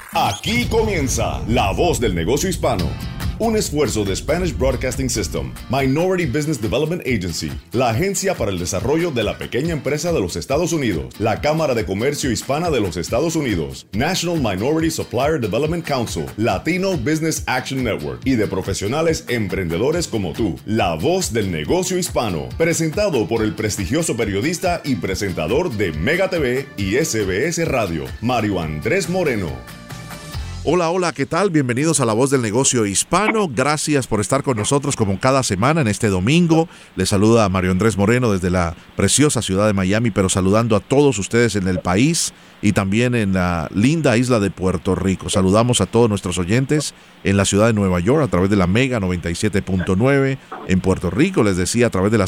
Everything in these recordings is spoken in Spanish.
Aquí comienza La Voz del Negocio Hispano, un esfuerzo de Spanish Broadcasting System, Minority Business Development Agency, la agencia para el desarrollo de la pequeña empresa de los Estados Unidos, la Cámara de Comercio Hispana de los Estados Unidos, National Minority Supplier Development Council, Latino Business Action Network y de profesionales emprendedores como tú. La Voz del Negocio Hispano, presentado por el prestigioso periodista y presentador de Mega TV y SBS Radio, Mario Andrés Moreno. Hola, ¿qué tal? Bienvenidos a La Voz del Negocio Hispano. Gracias por estar con nosotros como cada semana en este domingo. Les saluda a Mario Andrés Moreno desde la preciosa ciudad de Miami, pero saludando a todos ustedes en el país y también en la linda isla de Puerto Rico. Saludamos a todos nuestros oyentes en la ciudad de Nueva York a través de la Mega 97.9, en Puerto Rico, les decía, a través de la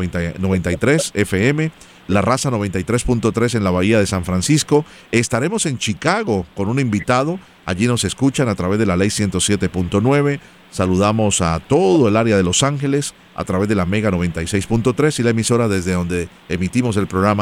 Z93 FM, la Raza 93.3 en la Bahía de San Francisco. Estaremos en Chicago con un invitado. Allí nos escuchan a través de la Ley 107.9. Saludamos a todo el área de Los Ángeles a través de la Mega 96.3 y la emisora desde donde emitimos el programa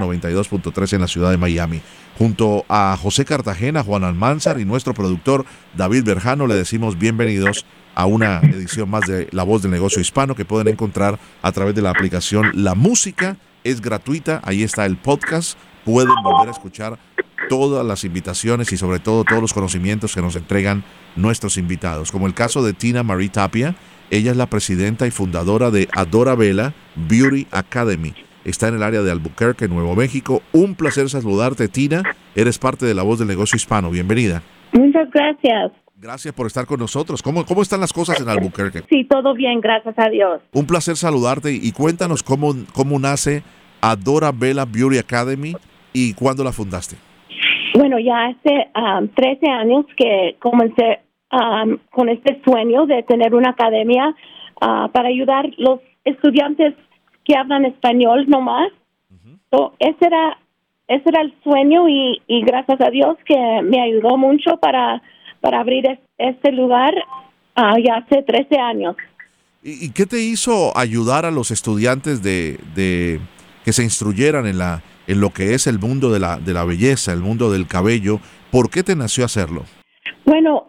Z92.3 en la ciudad de Miami. Junto a José Cartagena, Juan Almanzar y nuestro productor David Berjano, le decimos bienvenidos a una edición más de La Voz del Negocio Hispano que pueden encontrar a través de la aplicación La Música. Es gratuita, ahí está el podcast. Pueden volver a escuchar todas las invitaciones y sobre todo todos los conocimientos que nos entregan nuestros invitados, como el caso de Tina Marie Tapia. Ella es la presidenta y fundadora de Adora Vela Beauty Academy. Está en el área de Albuquerque, Nuevo México. Un placer saludarte, Tina. Eres parte de La Voz del Negocio Hispano. Bienvenida. Muchas gracias. Gracias por estar con nosotros. ¿Cómo están las cosas en Albuquerque? Sí, todo bien, gracias a Dios. Un placer saludarte y cuéntanos cómo nace Adora Vela Beauty Academy y cuándo la fundaste. Bueno, ya hace 13 años que comencé con este sueño de tener una academia para ayudar a los estudiantes que hablan español nomás. So, ese era el sueño y gracias a Dios que me ayudó mucho para abrir este lugar ya hace 13 años. ¿Y qué te hizo ayudar a los estudiantes de que se instruyeran en lo que es el mundo de la belleza, el mundo del cabello? ¿Por qué te nació hacerlo? Bueno,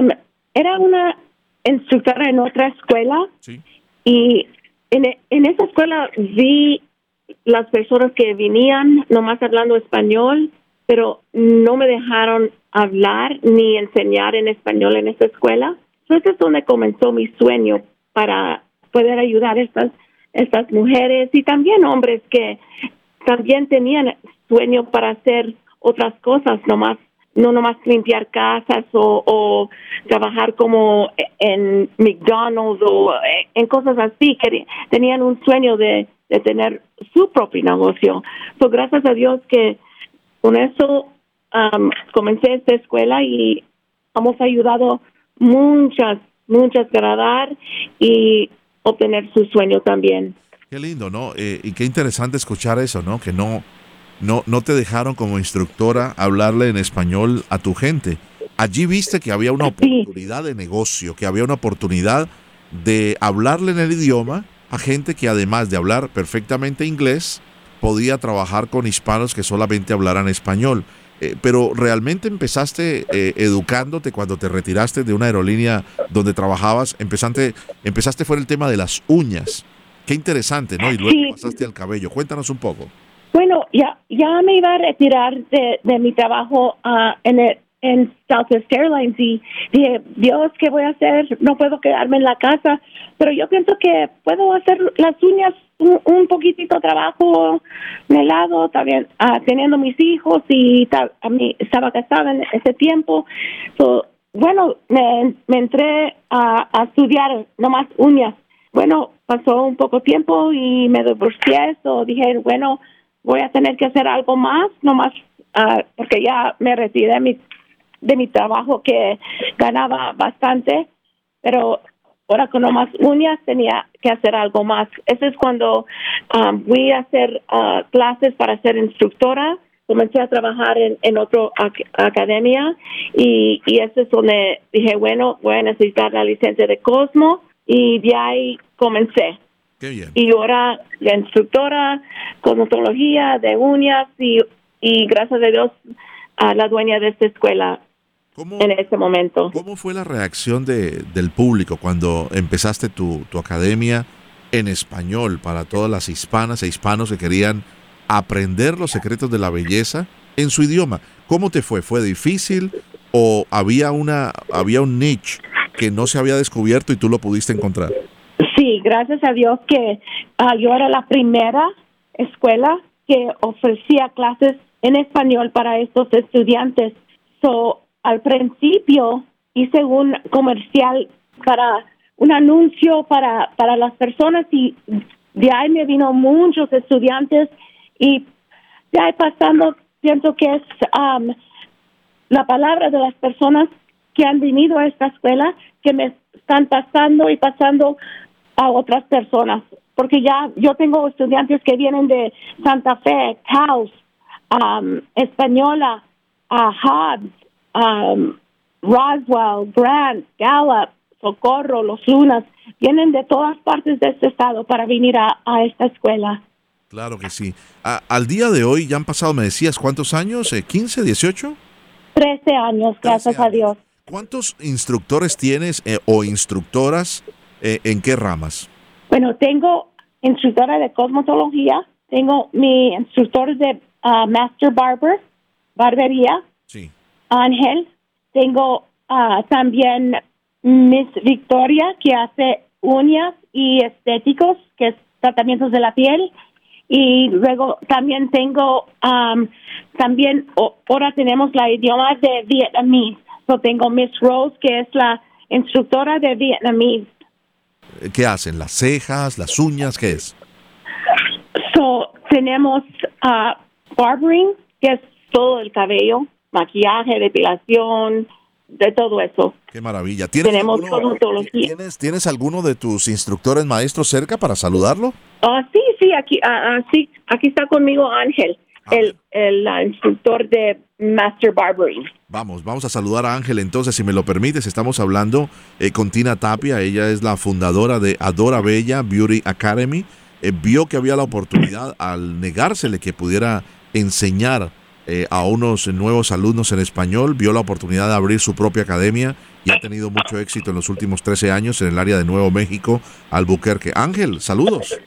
era una instructora en otra escuela. Sí. Y en esa escuela vi las personas que venían nomás hablando español, pero no me dejaron hablar ni enseñar en español en esa escuela. Entonces es donde comenzó mi sueño para poder ayudar a estas mujeres y también hombres que también tenían sueño para hacer otras cosas, no nomás limpiar casas o trabajar como en McDonald's o en cosas así, que tenían un sueño de tener su propio negocio. So, gracias a Dios que con eso comencé esta escuela y hemos ayudado muchas a agradar y obtener su sueño también. Qué lindo, ¿no? Y qué interesante escuchar eso, ¿no? Que no te dejaron como instructora hablarle en español a tu gente. Allí viste que había una oportunidad de negocio, que había una oportunidad de hablarle en el idioma a gente que además de hablar perfectamente inglés, podía trabajar con hispanos que solamente hablaran español. Pero realmente empezaste educándote cuando te retiraste de una aerolínea donde trabajabas, empezaste fue el tema de las uñas. Qué interesante, ¿no? Y luego pasaste al cabello. Cuéntanos un poco. Bueno, ya me iba a retirar de mi trabajo en Southwest Airlines y dije, Dios, ¿qué voy a hacer? No puedo quedarme en la casa, pero yo pienso que puedo hacer las uñas un poquitito de trabajo de lado, también teniendo mis hijos y estaba casada en ese tiempo. So, bueno, me entré a estudiar nomás uñas. Bueno, pasó un poco tiempo y me divorcié, so dije, bueno, voy a tener que hacer algo más, nomás porque ya me retiré de mi trabajo que ganaba bastante, pero ahora con nomás uñas tenía que hacer algo más. Eso es cuando fui a hacer clases para ser instructora. Comencé a trabajar en otra academia y eso es donde dije, bueno, voy a necesitar la licencia de Cosmo y de ahí comencé. Qué bien. Y ahora la instructora, cosmetología, de uñas y gracias a Dios, la dueña de esta escuela. en ese momento. ¿Cómo fue la reacción del público cuando empezaste tu academia en español para todas las hispanas e hispanos que querían aprender los secretos de la belleza en su idioma? ¿Cómo te fue? ¿Fue difícil o había un niche que no se había descubierto y tú lo pudiste encontrar? Sí, gracias a Dios que yo era la primera escuela que ofrecía clases en español para estos estudiantes. Al principio hice un comercial para un anuncio para las personas y de ahí me vino muchos estudiantes y de ahí pasando pienso que es la palabra de las personas que han venido a esta escuela que me están pasando y pasando a otras personas, porque ya yo tengo estudiantes que vienen de Santa Fe, Taos, Española, Hobbs, Roswell, Grant, Gallup, Socorro, Los Lunas, vienen de todas partes de este estado para venir a esta escuela. Claro que sí. Al día de hoy ya han pasado, me decías, ¿cuántos años? ¿15, 18? 13 años, gracias a Dios. ¿Cuántos instructores tienes o instructoras en qué ramas? Bueno, tengo instructora de cosmetología, tengo mi instructor de Master Barber, barbería, sí. Ángel, tengo también Miss Victoria, que hace uñas y estéticos, que es tratamientos de la piel, y luego también tengo, ahora tenemos la idioma de vietnamés, tengo Miss Rose, que es la instructora de vietnamés. ¿Qué hacen? ¿Las cejas, las uñas? ¿Qué es? Tenemos barbering, que es todo el cabello, maquillaje, depilación, de todo eso. Qué maravilla. Tenemos cosmetología. ¿Tienes alguno de tus instructores maestros cerca para saludarlo? Sí, aquí está conmigo Ángel, el instructor de Master Barbering. Vamos a saludar a Ángel entonces, si me lo permites. Estamos hablando con Tina Tapia. Ella es la fundadora de Adora Bella Beauty Academy. Vio que había la oportunidad, al negársele que pudiera enseñar a unos nuevos alumnos en español, vio la oportunidad de abrir su propia academia y ha tenido mucho éxito en los últimos 13 años en el área de Nuevo México, Albuquerque. Ángel, saludos.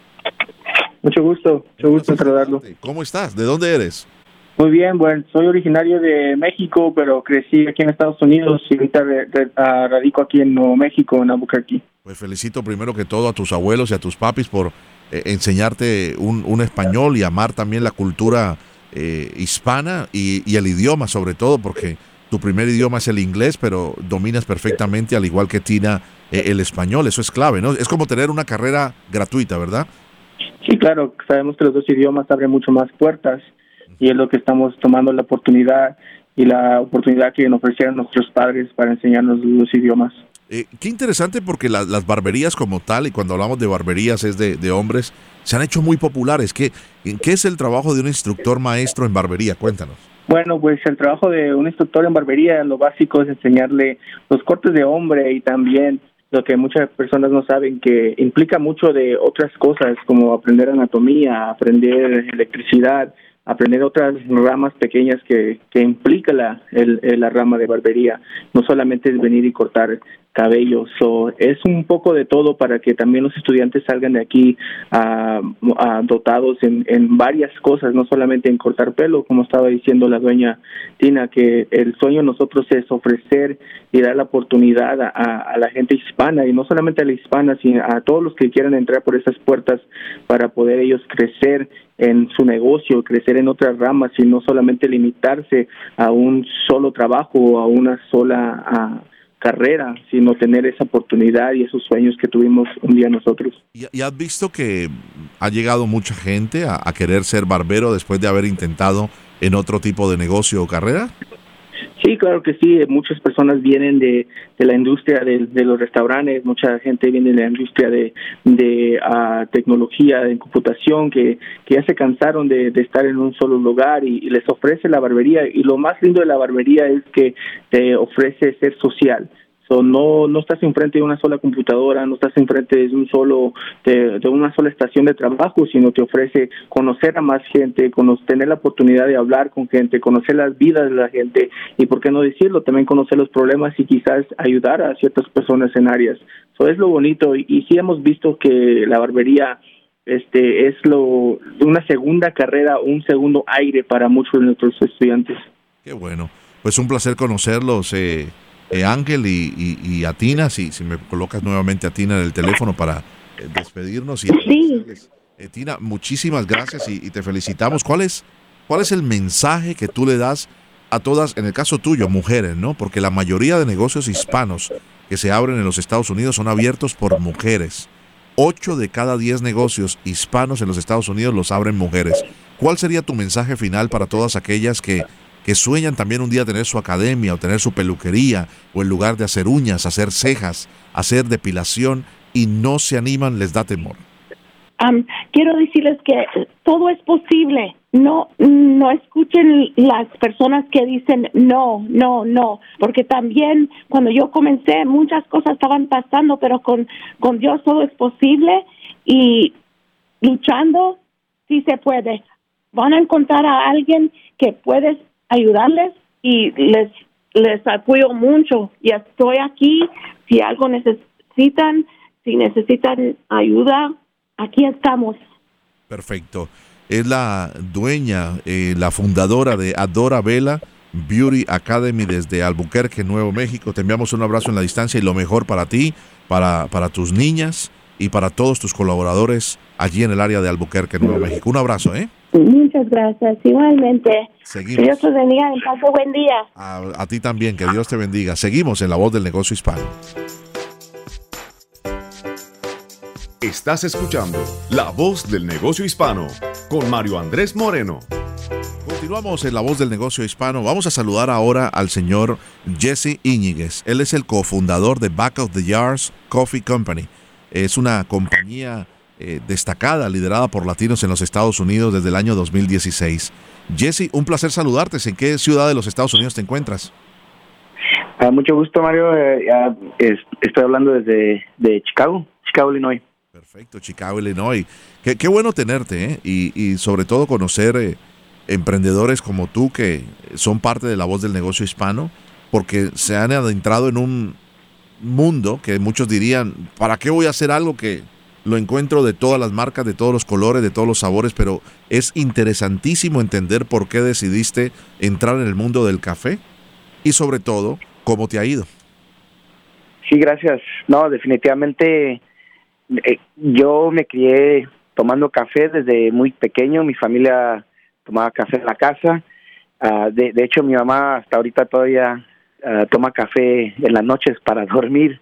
Mucho gusto saludarlo. ¿Cómo estás? ¿De dónde eres? Muy bien, bueno, soy originario de México, pero crecí aquí en Estados Unidos y ahorita radico aquí en Nuevo México, en Albuquerque. Pues felicito primero que todo a tus abuelos y a tus papis por enseñarte un español y amar también la cultura hispana y el idioma sobre todo, porque tu primer idioma es el inglés, pero dominas perfectamente, al igual que Tina, el español. Eso es clave, ¿no? Es como tener una carrera gratuita, ¿verdad? Sí, claro, sabemos que los dos idiomas abren mucho más puertas y es lo que estamos tomando la oportunidad y la oportunidad que nos ofrecieron nuestros padres para enseñarnos los idiomas. Qué interesante, porque las barberías como tal, y cuando hablamos de barberías es de hombres, se han hecho muy populares. ¿Qué es el trabajo de un instructor maestro en barbería? Cuéntanos. Bueno, pues el trabajo de un instructor en barbería, lo básico es enseñarle los cortes de hombre y también lo que muchas personas no saben, que implica mucho de otras cosas, como aprender anatomía, aprender electricidad, aprender otras ramas pequeñas que implica la rama de barbería. No solamente es venir y cortar cabello, es un poco de todo para que también los estudiantes salgan de aquí dotados en varias cosas, no solamente en cortar pelo, como estaba diciendo la dueña Tina, que el sueño de nosotros es ofrecer y dar la oportunidad a la gente hispana, y no solamente a la hispana, sino a todos los que quieran entrar por esas puertas para poder ellos crecer en su negocio, crecer en otras ramas y no solamente limitarse a un solo trabajo o a una sola carrera, sino tener esa oportunidad y esos sueños que tuvimos un día nosotros. ¿Y has visto que ha llegado mucha gente a querer ser barbero después de haber intentado en otro tipo de negocio o carrera? Sí, claro que sí. Muchas personas vienen de la industria de los restaurantes, mucha gente viene de la industria de tecnología, de computación, que ya se cansaron de estar en un solo lugar y les ofrece la barbería. Y lo más lindo de la barbería es que te ofrece ser social. So, no estás enfrente de una sola computadora, no estás enfrente de una sola estación de trabajo, sino te ofrece conocer a más gente, tener la oportunidad de hablar con gente, conocer las vidas de la gente y, por qué no decirlo, también conocer los problemas y quizás ayudar a ciertas personas en áreas. So, es lo bonito y sí hemos visto que la barbería es una segunda carrera, un segundo aire para muchos de nuestros estudiantes. Qué bueno. Pues un placer conocerlos, Ángel y a Tina, si me colocas nuevamente a Tina en el teléfono para despedirnos. Sí. Tina, muchísimas gracias y te felicitamos. ¿Cuál es el mensaje que tú le das a todas, en el caso tuyo, mujeres, ¿no? Porque la mayoría de negocios hispanos que se abren en los Estados Unidos son abiertos por mujeres. 8 de cada 10 negocios hispanos en los Estados Unidos los abren mujeres. ¿Cuál sería tu mensaje final para todas aquellas que sueñan también un día tener su academia o tener su peluquería o el lugar de hacer uñas, hacer cejas, hacer depilación y no se animan, les da temor? Quiero decirles que todo es posible. No escuchen las personas que dicen no, porque también cuando yo comencé muchas cosas estaban pasando, pero con Dios todo es posible y luchando sí se puede. Van a encontrar a alguien que puedes ayudarles y les apoyo mucho y estoy aquí si algo necesitan, si necesitan ayuda, aquí estamos. Perfecto. Es la dueña, la fundadora de Adora Vela Beauty Academy desde Albuquerque, Nuevo México. Te enviamos un abrazo en la distancia y lo mejor para ti, para tus niñas y para todos tus colaboradores allí en el área de Albuquerque, Nuevo México. Un abrazo, ¿eh? Muchas gracias, igualmente. Seguimos. Que Dios te bendiga, que pase buen día. A ti también, que Dios te bendiga. Seguimos en La Voz del Negocio Hispano. Estás escuchando La Voz del Negocio Hispano con Mario Andrés Moreno. Continuamos en La Voz del Negocio Hispano. Vamos a saludar ahora al señor Jesse Íñiguez. Él es el cofundador de Back of the Yards Coffee Company. Es una compañía destacada, liderada por latinos en los Estados Unidos desde el año 2016. Jesse, un placer saludarte. ¿En qué ciudad de los Estados Unidos te encuentras? Mucho gusto, Mario. Estoy hablando desde Chicago, Illinois. Perfecto, Chicago, Illinois. Qué bueno tenerte, ¿eh? Y sobre todo conocer emprendedores como tú que son parte de La Voz del Negocio Hispano, porque se han adentrado en un mundo que muchos dirían, ¿para qué voy a hacer algo que lo encuentro de todas las marcas, de todos los colores, de todos los sabores? Pero es interesantísimo entender por qué decidiste entrar en el mundo del café y sobre todo, ¿cómo te ha ido? Sí, gracias. No, definitivamente yo me crié tomando café desde muy pequeño. Mi familia tomaba café en la casa. De hecho, mi mamá hasta ahorita todavía toma café en las noches para dormir.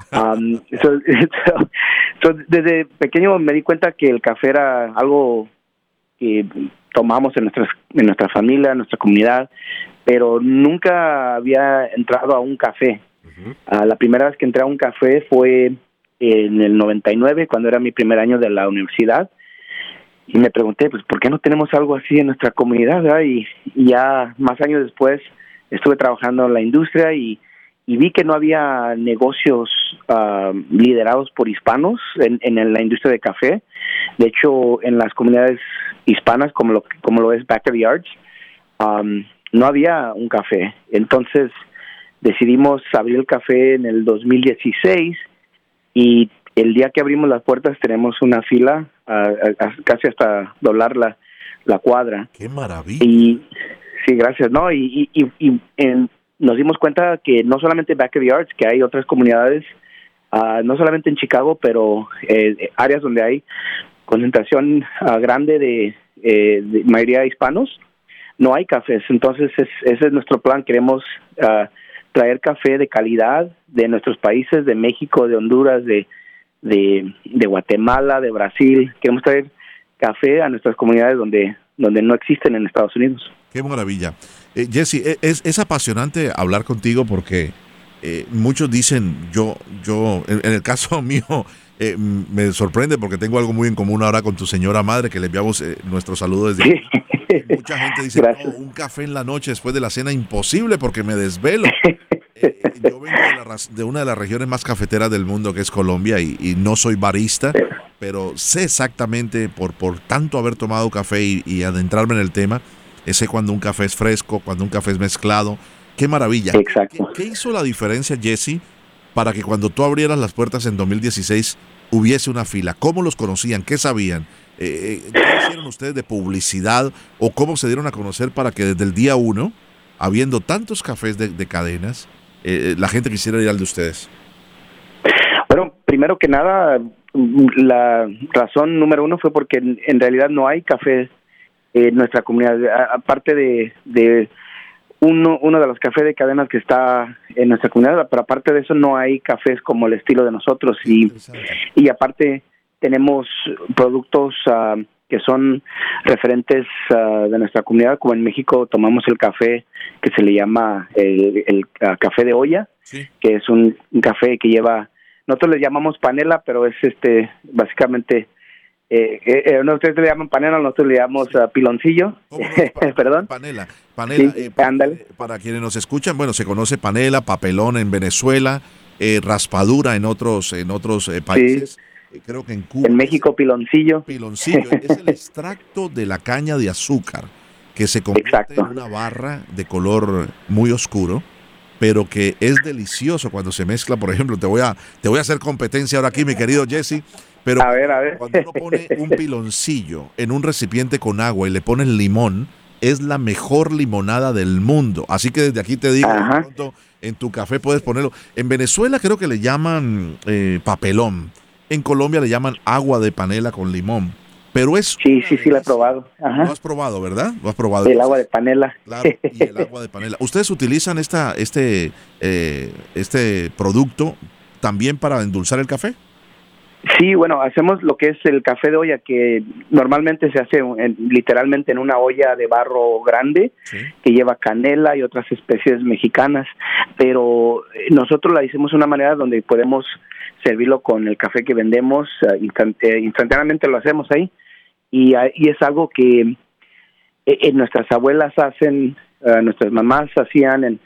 Desde pequeño me di cuenta que el café era algo que tomamos en nuestra familia, en nuestra comunidad, pero nunca había entrado a un café. Uh-huh. La primera vez que entré a un café fue en el 99, cuando era mi primer año de la universidad, y me pregunté, pues, ¿por qué no tenemos algo así en nuestra comunidad, ¿verdad? Y ya más años después estuve trabajando en la industria y vi que no había negocios liderados por hispanos en la industria de café. De hecho, en las comunidades hispanas, como lo es Back of the Yards, no había un café. Entonces decidimos abrir el café en el 2016 y el día que abrimos las puertas tenemos una fila casi hasta doblar la cuadra. ¡Qué maravilla! Y sí, gracias. No, nos dimos cuenta que no solamente Back of the Yards, que hay otras comunidades, no solamente en Chicago, pero áreas donde hay concentración grande de mayoría de hispanos, no hay cafés. Entonces ese es nuestro plan. Queremos traer café de calidad de nuestros países, de México, de Honduras, de Guatemala, de Brasil. Queremos traer café a nuestras comunidades donde no existen en Estados Unidos. ¡Qué maravilla! Jesse, es apasionante hablar contigo porque muchos dicen, yo en el caso mío, me sorprende porque tengo algo muy en común ahora con tu señora madre, que le enviamos nuestro saludo desde aquí. Mucha gente dice, no, un café en la noche después de la cena, imposible porque me desvelo. Yo vengo de una de las regiones más cafeteras del mundo, que es Colombia, y no soy barista, pero sé exactamente, por tanto haber tomado café y adentrarme en el tema, sé cuando un café es fresco, cuando un café es mezclado. ¡Qué maravilla! Exacto. ¿Qué hizo la diferencia, Jesse, para que cuando tú abrieras las puertas en 2016 hubiese una fila? ¿Cómo los conocían? ¿Qué sabían? ¿Qué hicieron ustedes de publicidad o cómo se dieron a conocer para que desde el día 1, habiendo tantos cafés de cadenas, la gente quisiera ir al de ustedes? Bueno, primero que nada, la razón número 1 fue porque en realidad no hay cafés en nuestra comunidad, aparte de uno de los cafés de cadenas que está en nuestra comunidad, pero aparte de eso no hay cafés como el estilo de nosotros, y aparte tenemos productos que son referentes de nuestra comunidad, como en México tomamos el café que se le llama el café de olla, sí, que es un café que lleva, nosotros le llamamos panela, pero es básicamente ustedes le llaman panela, nosotros le llamamos piloncillo. Perdón. Panela. Sí, para quienes nos escuchan, bueno, se conoce panela, papelón en Venezuela, raspadura en otros países. Sí. Creo que en Cuba. En México, piloncillo. Piloncillo es el extracto de la caña de azúcar que se convierte en una barra de color muy oscuro, pero que es delicioso cuando se mezcla. Por ejemplo, te voy a hacer competencia ahora aquí, mi querido Jesse. Pero a ver. Cuando uno pone un piloncillo en un recipiente con agua y le pones limón, es la mejor limonada del mundo. Así que desde aquí te digo, de pronto, en tu café puedes ponerlo. En Venezuela creo que le llaman papelón. En Colombia le llaman agua de panela con limón. Pero es sí, la he probado. Ajá. Lo has probado, ¿verdad? Lo has probado. El agua de panela. Claro, y el agua de panela. ¿Ustedes utilizan este producto también para endulzar el café? Sí, bueno, hacemos lo que es el café de olla, que normalmente se hace literalmente en una olla de barro grande, sí, que lleva canela y otras especies mexicanas, pero nosotros la hicimos de una manera donde podemos servirlo con el café que vendemos, instantáneamente lo hacemos ahí, y es algo que nuestras abuelas hacen, nuestras mamás hacían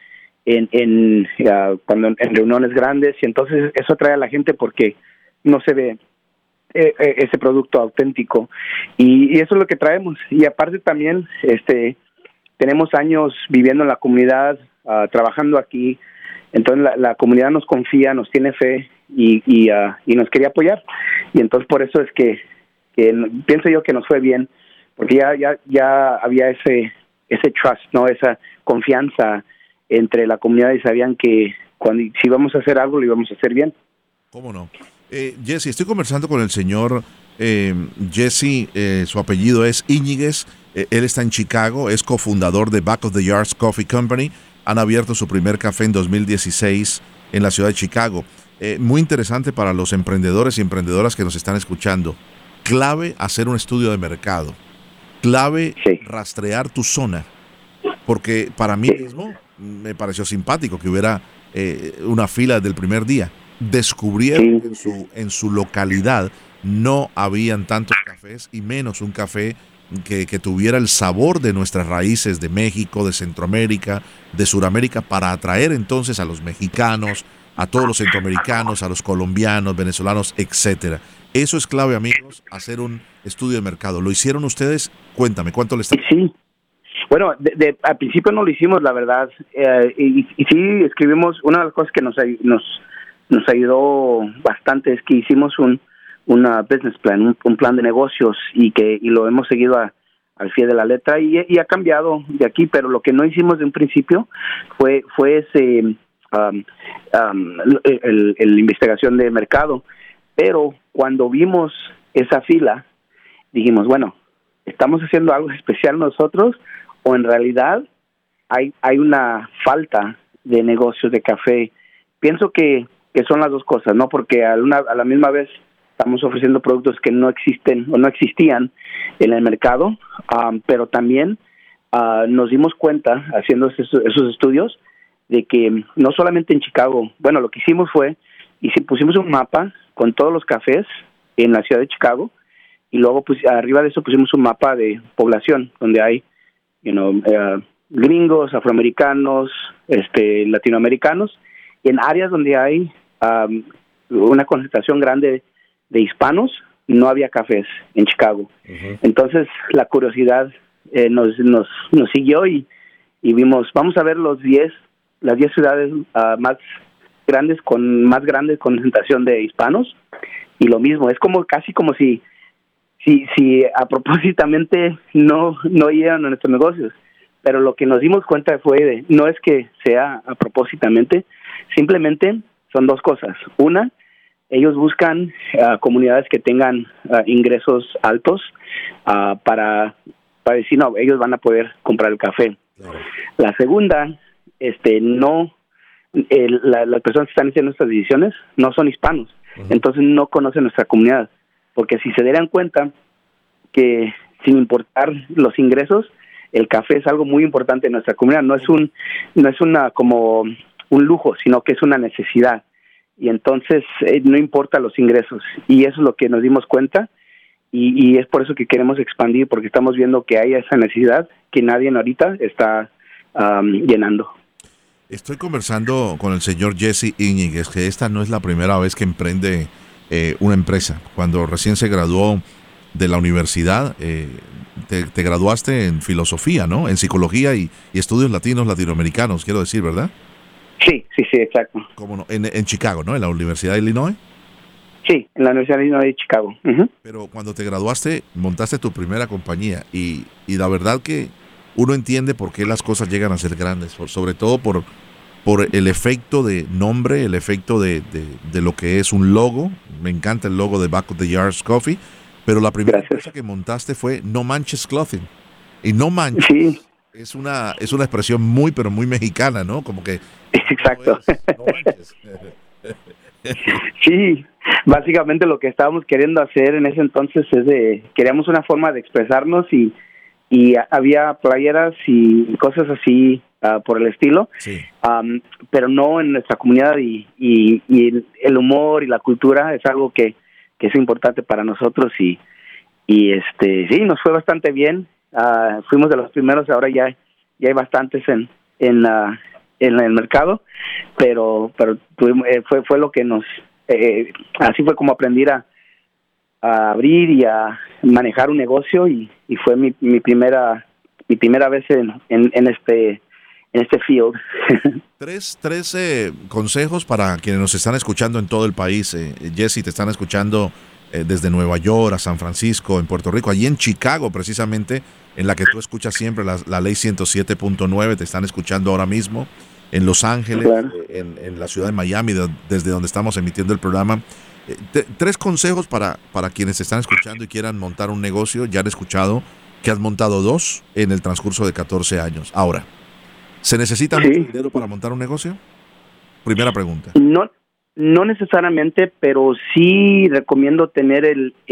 cuando en reuniones grandes, y entonces eso atrae a la gente porque no se ve ese producto auténtico, y eso es lo que traemos. Y aparte también tenemos años viviendo en la comunidad, trabajando aquí, entonces la comunidad nos confía, nos tiene fe y nos quería apoyar, y entonces por eso es que pienso yo que nos fue bien, porque ya había ese trust, ¿no? Esa confianza entre la comunidad, y sabían que si íbamos a hacer algo lo íbamos a hacer bien. ¿Cómo no? Jesse, estoy conversando con el señor Jesse, su apellido es Íñiguez, él está en Chicago, es cofundador de Back of the Yards Coffee Company, han abierto su primer café en 2016 en la ciudad de Chicago. Muy interesante para los emprendedores y emprendedoras que nos están escuchando. Clave hacer un estudio de mercado, clave rastrear tu zona, porque para mí mismo me pareció simpático que hubiera una fila desde el primer día. Descubrieron que en su localidad no habían tantos cafés, y menos un café que tuviera el sabor de nuestras raíces de México, de Centroamérica, de Suramérica, para atraer entonces a los mexicanos, a todos los centroamericanos, a los colombianos, venezolanos, etcétera. Eso es clave, amigos, hacer un estudio de mercado. ¿Lo hicieron ustedes? Cuéntame, ¿cuánto les está? Sí. Bueno, al principio no lo hicimos, la verdad, y sí escribimos. Una de las cosas que nos ayudó bastante es que hicimos un business plan, un plan de negocios, y lo hemos seguido al pie de la letra, y ha cambiado de aquí, pero lo que no hicimos de un principio fue la investigación de mercado. Pero cuando vimos esa fila, dijimos, bueno, ¿estamos haciendo algo especial nosotros o en realidad hay una falta de negocios de café? Pienso que son las dos cosas, ¿no? Porque a la misma vez estamos ofreciendo productos que no existen o no existían en el mercado, pero también nos dimos cuenta, haciendo esos estudios, de que no solamente en Chicago, bueno, lo que hicimos fue, pusimos un mapa con todos los cafés en la ciudad de Chicago, y luego pues arriba de eso pusimos un mapa de población, donde hay gringos, afroamericanos, latinoamericanos, y en áreas donde hay una concentración grande de hispanos, no había cafés en Chicago. Uh-huh. Entonces la curiosidad nos siguió y vimos, vamos a ver las 10 ciudades más grandes con más grande concentración de hispanos, y lo mismo, es casi como si a propósitamente no llegan a nuestros negocios, pero lo que nos dimos cuenta no es que sea a propósitamente, simplemente son dos cosas. Una, ellos buscan comunidades que tengan ingresos altos para decir, no, ellos van a poder comprar el café. Claro. La segunda, las personas que están haciendo estas decisiones no son hispanos, uh-huh. Entonces no conocen nuestra comunidad, porque si se dieran cuenta que sin importar los ingresos, el café es algo muy importante en nuestra comunidad, no es una como un lujo, sino que es una necesidad, y entonces no importa los ingresos, y eso es lo que nos dimos cuenta, y es por eso que queremos expandir, porque estamos viendo que hay esa necesidad que nadie ahorita está llenando. Estoy conversando con el señor Jesse Íñiguez, que esta no es la primera vez que emprende una empresa. Cuando recién se graduó de la universidad, te graduaste en filosofía, ¿no? En psicología y estudios latinoamericanos, quiero decir, ¿verdad? Sí, exacto. ¿Cómo no? En Chicago, ¿no? En la Universidad de Illinois. Sí, en la Universidad de Illinois de Chicago. Uh-huh. Pero cuando te graduaste, montaste tu primera compañía y la verdad que uno entiende por qué las cosas llegan a ser grandes, sobre todo por el efecto de nombre, el efecto de lo que es un logo. Me encanta el logo de Back of the Yards Coffee, pero la primera cosa que montaste fue No Manches Clothing. Y No Manches sí. es una expresión muy, pero muy mexicana, ¿no? Como que... Exacto. No manches. Sí, básicamente lo que estábamos queriendo hacer en ese entonces queríamos una forma de expresarnos y había playeras y cosas así por el estilo, sí. Pero no en nuestra comunidad y el humor y la cultura es algo que es importante para nosotros y sí, nos fue bastante bien, fuimos de los primeros, ahora ya hay bastantes en el mercado, pero fue lo que así fue como aprendí a abrir y a manejar un negocio y fue mi primera vez en este field. Tres consejos para quienes nos están escuchando en todo el país. Jesse, te están escuchando desde Nueva York a San Francisco, en Puerto Rico, allí en Chicago precisamente, en la que tú escuchas siempre la ley 107.9, te están escuchando ahora mismo, en Los Ángeles, claro. en la ciudad de Miami, desde donde estamos emitiendo el programa. Tres consejos para quienes están escuchando y quieran montar un negocio. Ya han escuchado que has montado 2 en el transcurso de 14 años. Ahora, ¿se necesita mucho dinero para montar un negocio? Primera pregunta. No necesariamente, pero sí recomiendo tener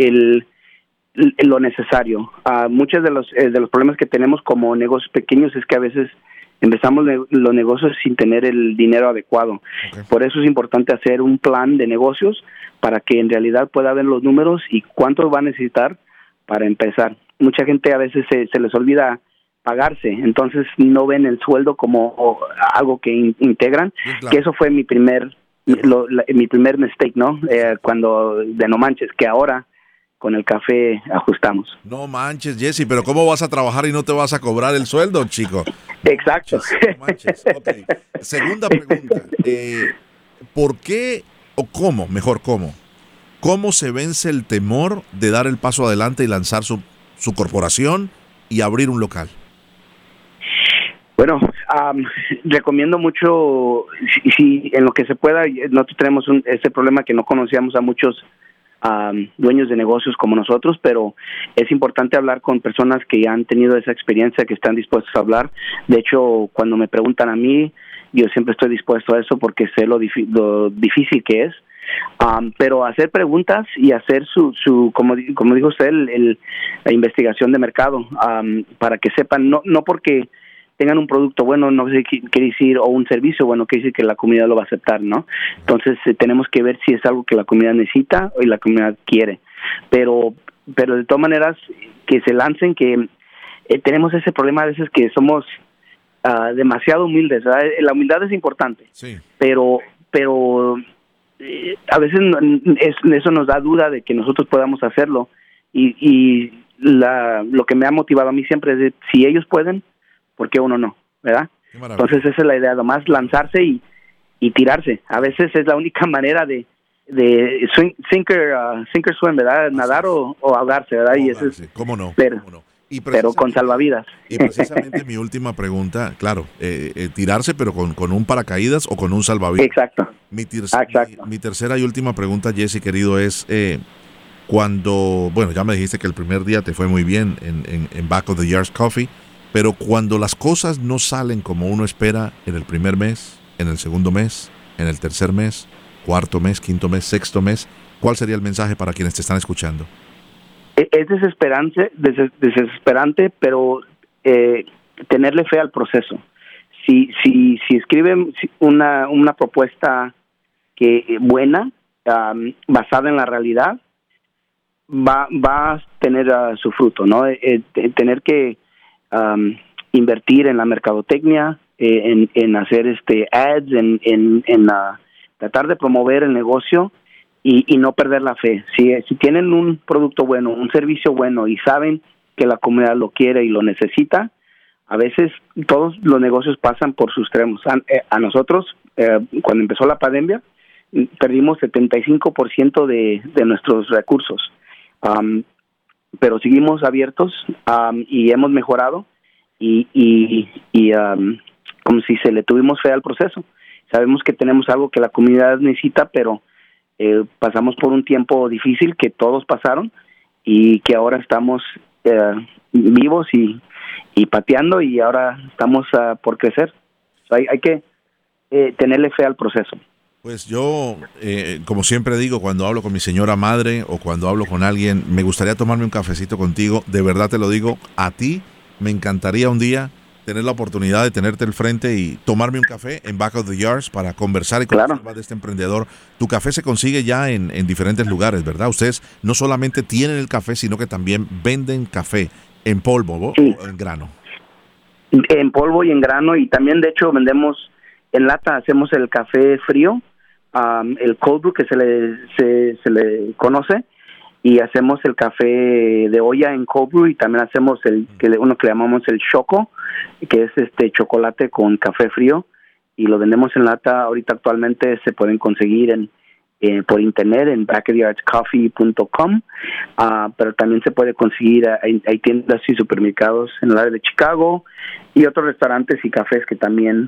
lo necesario. Muchos de los problemas que tenemos como negocios pequeños es que a veces empezamos los negocios sin tener el dinero adecuado. Okay. Por eso es importante hacer un plan de negocios para que en realidad pueda ver los números y cuánto va a necesitar para empezar. Mucha gente a veces se les olvida pagarse, entonces no ven el sueldo como algo que integran, claro. Que eso fue mi primer mistake, ¿no? Cuando de No Manches, que ahora con el café ajustamos. No manches, Jesse, pero ¿cómo vas a trabajar y no te vas a cobrar el sueldo, chico? Exacto. No manches. Okay. Segunda pregunta, ¿por qué o cómo, mejor cómo se vence el temor de dar el paso adelante y lanzar su corporación y abrir un local? Bueno, recomiendo mucho, si en lo que se pueda. Nosotros tenemos este problema que no conocíamos a muchos dueños de negocios como nosotros, pero es importante hablar con personas que ya han tenido esa experiencia, que están dispuestos a hablar. De hecho, cuando me preguntan a mí, yo siempre estoy dispuesto a eso porque sé lo difícil que es. Pero hacer preguntas y hacer como dijo usted, la investigación de mercado, para que sepan, no porque tengan un producto bueno, no sé qué quiere decir, o un servicio bueno, quiere decir que la comunidad lo va a aceptar, ¿no? Entonces tenemos que ver si es algo que la comunidad necesita o la comunidad quiere. Pero de todas maneras, que se lancen, que tenemos ese problema a veces que somos demasiado humildes, ¿verdad? La humildad es importante, sí, pero a veces eso nos da duda de que nosotros podamos hacerlo, y lo que me ha motivado a mí siempre es de, si ellos pueden, ¿por qué uno no? ¿Verdad? Entonces esa es la idea, nomás lanzarse y tirarse. A veces es la única manera de sinker swim, ¿verdad? Nadar o ahogarse, ¿verdad? Y eso es, ¿cómo no? Pero con salvavidas. Y precisamente mi última pregunta, claro, tirarse pero con un paracaídas o con un salvavidas. Exacto. Mi tercera y última pregunta, Jesse, querido, es cuando, bueno, ya me dijiste que el primer día te fue muy bien en Back of the Yards Coffee, pero cuando las cosas no salen como uno espera en el primer mes, en el segundo mes, en el tercer mes, cuarto mes, quinto mes, sexto mes, ¿cuál sería el mensaje para quienes te están escuchando? Es desesperante, pero tenerle fe al proceso. Si escriben una propuesta buena, basada en la realidad, va a tener su fruto, ¿no? Tener que invertir en la mercadotecnia, en hacer ads, en tratar de promover el negocio y no perder la fe. Si tienen un producto bueno, un servicio bueno y saben que la comunidad lo quiere y lo necesita, a veces todos los negocios pasan por sus extremos. A nosotros, cuando empezó la pandemia, perdimos 75% de nuestros recursos, pero seguimos abiertos y hemos mejorado y como si se le tuvimos fe al proceso. Sabemos que tenemos algo que la comunidad necesita, pero pasamos por un tiempo difícil que todos pasaron y que ahora estamos vivos y pateando, y ahora estamos por crecer. Hay que tenerle fe al proceso. Pues yo, como siempre digo, cuando hablo con mi señora madre o cuando hablo con alguien, me gustaría tomarme un cafecito contigo. De verdad te lo digo, a ti me encantaría un día tener la oportunidad de tenerte al frente y tomarme un café en Back of the Yards para conversar y conocer más de este emprendedor. Tu café se consigue ya en diferentes lugares, ¿verdad? Ustedes no solamente tienen el café, sino que también venden café en polvo, sí, o en grano. En polvo y en grano, y también de hecho vendemos en lata. Hacemos el café frío, el cold brew que se le conoce, y hacemos el café de olla en cold brew, y también hacemos uno que le llamamos el choco, que es chocolate con café frío, y lo vendemos en lata. Ahorita actualmente se pueden conseguir por internet en backyardscoffee.com, pero también se puede conseguir, hay tiendas y supermercados en el área de Chicago y otros restaurantes y cafés que también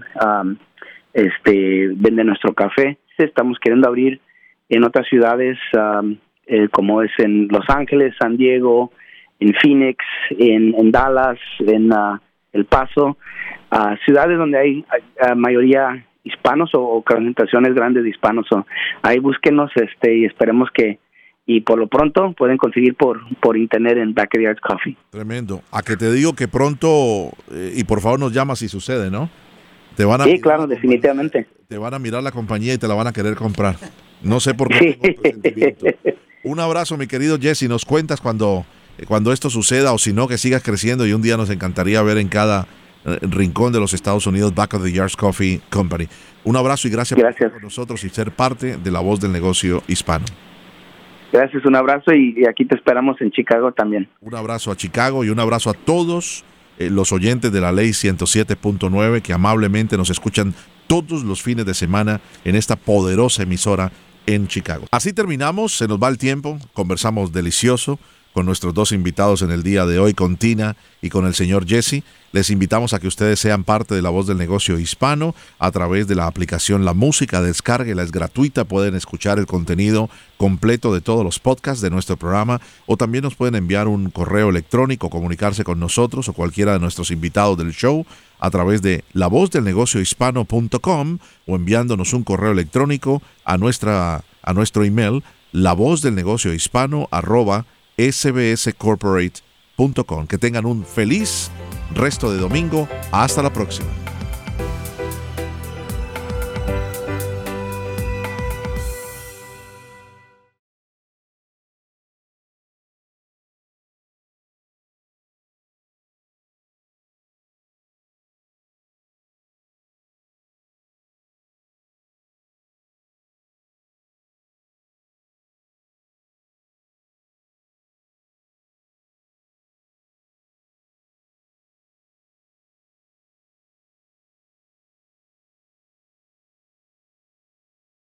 venden nuestro café. Estamos queriendo abrir en otras ciudades, como es en Los Ángeles, San Diego, en Phoenix, en Dallas, en El Paso, ciudades donde hay mayoría hispanos o concentraciones grandes de hispanos. Ahí búsquenos y esperemos y por lo pronto pueden conseguir por internet en Back of the Yards Coffee. Tremendo. A que te digo que pronto, y por favor nos llamas si sucede, ¿no? Sí, claro, definitivamente. Te van a mirar la compañía y te la van a querer comprar. No sé por qué. Un abrazo, mi querido Jesse. Nos cuentas cuando esto suceda, o si no, que sigas creciendo, y un día nos encantaría ver en cada rincón de los Estados Unidos Back of the Yards Coffee Company. Un abrazo y gracias por estar con nosotros y ser parte de la voz del negocio hispano. Gracias, un abrazo, y aquí te esperamos en Chicago también. Un abrazo a Chicago y un abrazo a todos los oyentes de la Ley 107.9 que amablemente nos escuchan todos los fines de semana en esta poderosa emisora en Chicago. Así terminamos, se nos va el tiempo, conversamos delicioso con nuestros dos invitados en el día de hoy, con Tina y con el señor Jesse. Les invitamos a que ustedes sean parte de la voz del negocio hispano a través de la aplicación La Música. Descárguela, es gratuita, pueden escuchar el contenido completo de todos los podcasts de nuestro programa, o también nos pueden enviar un correo electrónico, comunicarse con nosotros o cualquiera de nuestros invitados del show a través de lavozdelnegociohispano.com, o enviándonos un correo electrónico a nuestro email lavozdelnegociohispano@sbscorporate.com. Que tengan un feliz resto de domingo. Hasta la próxima.